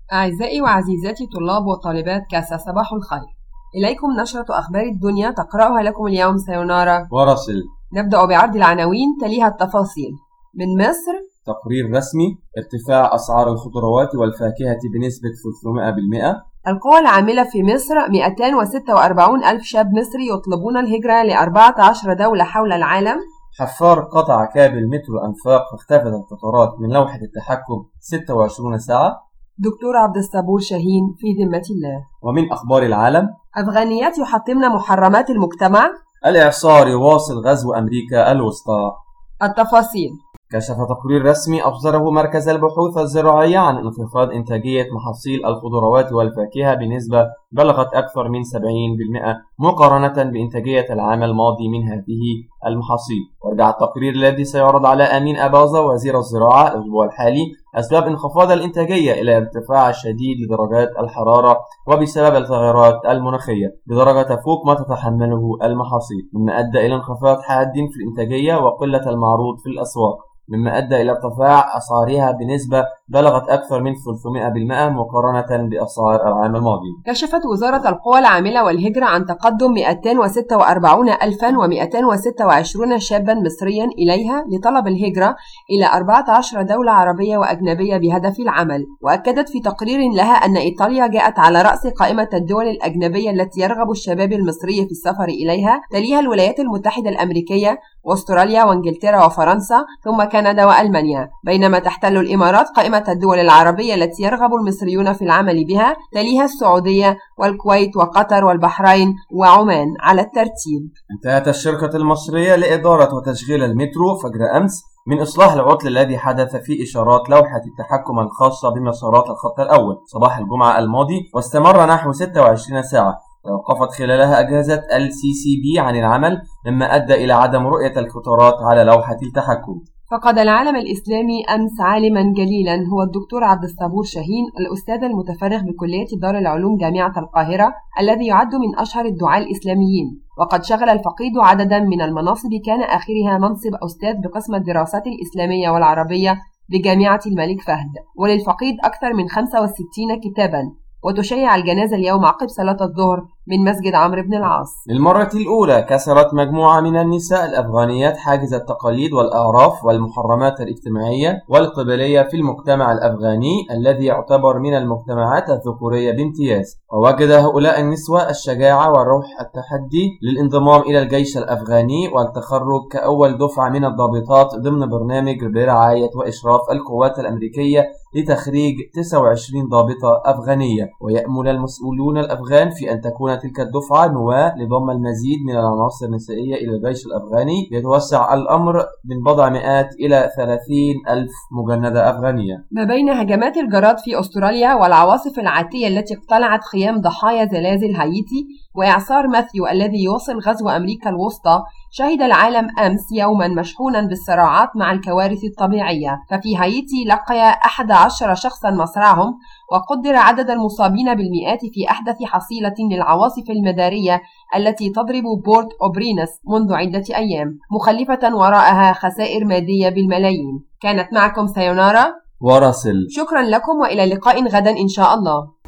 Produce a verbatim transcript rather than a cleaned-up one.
أعزائي وعزيزاتي طلاب وطالبات كاسا، صباح الخير. إليكم نشرة أخبار الدنيا تقرأها لكم اليوم سيونارا وراسل. نبدأ بعرض العناوين تليها التفاصيل. من مصر، تقرير رسمي: ارتفاع أسعار الخضروات والفاكهة بنسبة ثلاثمائة بالمئة. القوى العاملة في مصر مئتين وستة وأربعين ألف شاب مصري يطلبون الهجرة لأربعة عشر دولة حول العالم. حفار قطع كابل مترو أنفاق فاختفت القطارات من لوحة التحكم ستة وعشرين ساعة. دكتور عبد الصبور شاهين في ذمة الله. ومن أخبار العالم: أفغانيات يحطمن محرمات المجتمع. الإعصار يواصل غزو أمريكا الوسطى. التفاصيل: كشف تقرير رسمي أصدره مركز البحوث الزراعية عن انخفاض إنتاجية محاصيل الخضروات والفاكهة بنسبة بلغت أكثر من سبعين بالمئة مقارنة بإنتاجية العام الماضي من هذه المحاصيل. ورجع التقرير الذي سيعرض على أمين أباظة وزير الزراعة الأسبوع الحالي أسباب انخفاض الإنتاجية إلى ارتفاع شديد لدرجات الحرارة وبسبب التغيرات المناخية بدرجة تفوق ما تتحمله المحاصيل، مما أدى إلى انخفاض حاد في الإنتاجية وقلة المعروض في الأسواق، مما أدى إلى ارتفاع أسعارها بنسبة بلغت أكثر من ثلاثمائة بالمئة مقارنة بأسعار العام الماضي. كشفت وزارة القوى العاملة والهجرة عن تقدم مئتين وستة وأربعين ألفا ومئتين وستة وعشرين شابا مصريا إليها لطلب الهجرة إلى أربعة عشر دولة عربية وأجنبية بهدف العمل. وأكدت في تقرير لها أن إيطاليا جاءت على رأس قائمة الدول الأجنبية التي يرغب الشباب المصري في السفر إليها، تليها الولايات المتحدة الأمريكية واستراليا وانجلترا وفرنسا، ثم كندا وألمانيا، بينما تحتل الإمارات قائمة الدول العربية التي يرغب المصريون في العمل بها، تليها السعودية والكويت وقطر والبحرين وعمان على الترتيب. انتهت الشركة المصرية لإدارة وتشغيل المترو فجر أمس من إصلاح العطل الذي حدث في إشارات لوحة التحكم الخاصة بمسارات الخط الأول صباح الجمعة الماضي، واستمر نحو ستة وعشرين ساعة، توقفت خلالها أجهزة ال سي سي بي عن العمل، مما أدى إلى عدم رؤية القطارات على لوحة التحكم. فقد العالم الإسلامي أمس عالما جليلا هو الدكتور عبد الصبور شاهين، الأستاذ المتفرغ بكلية دار العلوم جامعة القاهرة، الذي يعد من أشهر الدعاة الإسلاميين، وقد شغل الفقيد عددا من المناصب، كان آخرها منصب أستاذ بقسم الدراسات الإسلامية والعربية بجامعة الملك فهد. وللفقيد أكثر من خمسة وستين كتابا. وتشيع الجنازة اليوم عقب صلاة الظهر من مسجد عمرو بن العاص. للمرة الأولى كسرت مجموعة من النساء الأفغانيات حاجز التقاليد والأعراف والمحرمات الاجتماعية والقبلية في المجتمع الأفغاني الذي يعتبر من المجتمعات الذكورية بامتياز. ووجد هؤلاء النسوة الشجاعة وروح التحدي للانضمام إلى الجيش الأفغاني والتخرج كأول دفعة من الضابطات ضمن برنامج برعاية وإشراف القوات الأمريكية لتخريج تسعة وعشرين ضابطة أفغانية. ويأمل المسؤولون الأفغان في أن تكون تلك الدفعة نواة لضم المزيد من العناصر النسائية إلى الجيش الأفغاني، ليتوسع الأمر من بضع مئات إلى ثلاثين ألف مجندة أفغانية. ما بين هجمات الجراد في أستراليا والعواصف العاتية التي اقتلعت خيام ضحايا زلازل هايتي وإعصار ماثيو الذي يواصل غزو أمريكا الوسطى، شهد العالم أمس يوما مشحونا بالصراعات مع الكوارث الطبيعية. ففي هايتي لقي أحد عشر شخصا مصرعهم، وقدر عدد المصابين بالمئات في أحدث حصيلة للعواصف المدارية التي تضرب بورت أوبرينس منذ عدة أيام، مخلفة وراءها خسائر مادية بالملايين. كانت معكم سيونارا وراسل. شكرا لكم وإلى لقاء غدا إن شاء الله.